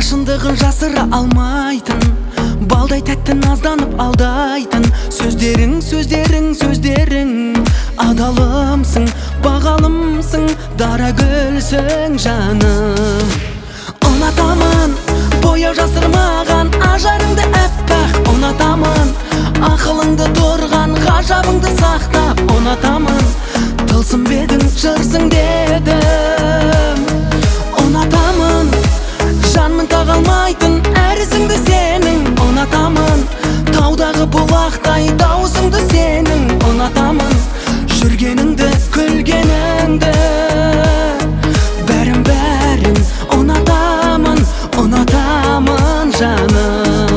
шындығын жасыра алмайтын, балдай тәтті назданып алдайтын. Сөздерің, сөздерің, сөздерің адалымсың, бағалымсың, дара гүлсің жаным. Ұнатамын бояу жасырмаған ажарыңды әппақ, ұнатамын ақылыңды тұрған ғажабыңды сақтап. Ұнатамын тылсым бедің жырсың дедім. Ұнатамын жанмын тағалмайтын әрісіңді сенің. Ұнатамын таудағы бұлақтай дауысыңды сенің. Ұнатамын жүргеніңді, күлгеніңді, бәрін бәрін ұнатамын, ұнатамын жаным.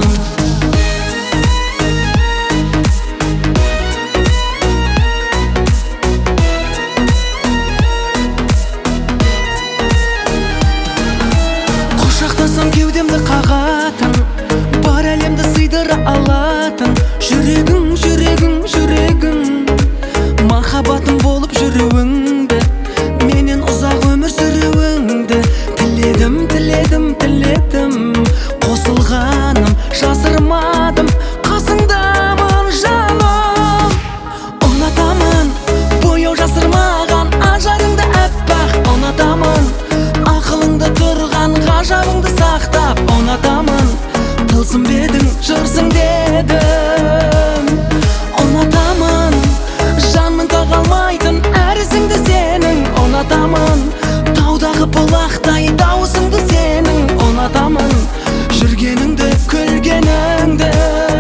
Құшақтасам кеудемді қағатын, бар әлемді сыйдыра алатын. Жүрегің, жүрегің, жүрегің, махаббатым болып жүруіңді, менен ұзақ өмір сүруіңді тіледім, тіледім, тіледім. Қосылғаным жасырмадым, қасыңдамын жаным. Ұнатамын бояу жасырмаған ажарыңды әппақ, ұнатамын ақылыңда тұрған ғажабыңды сақтап. Ұнатамын тылсым бедің жырсың дедім. Ұнатамын жанмын тағалмайтын әрісіңді сенің. Ұнатамын таудағы бұлақтай дауысыңды сенің. Ұнатамын жүргеніңді, күлгеніңді,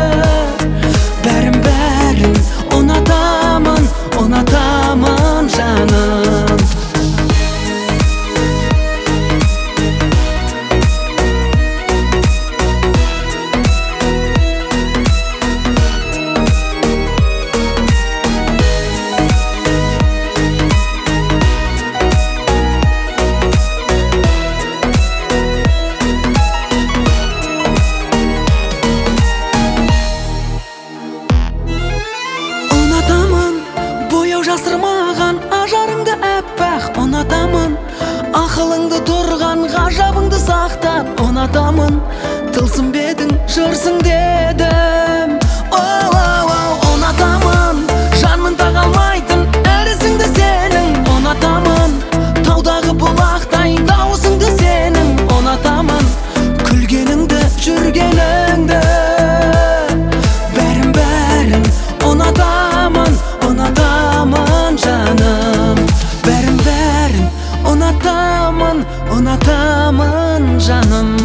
бәрін бәрін ұнатамын, ұнатамын жаным. Жасырмаған ажарыңды әппақ, ұнатамын ақылыңды тұрған ғажабыңды сақтап. Ұнатамын тылсым бедің жырсың дедім. Ұнатамын жанмын тағалмайтын әрісіңді сенің. Ұнатамын таудағы бұлақтай дауысыңды сенің. Ұнатамын күлгеніңді, жүргеніңді, бәрін бәрін ұнатамын, ұнатамын жаным. Бәрін бәрін ұнатамын, ұнатамын жаным.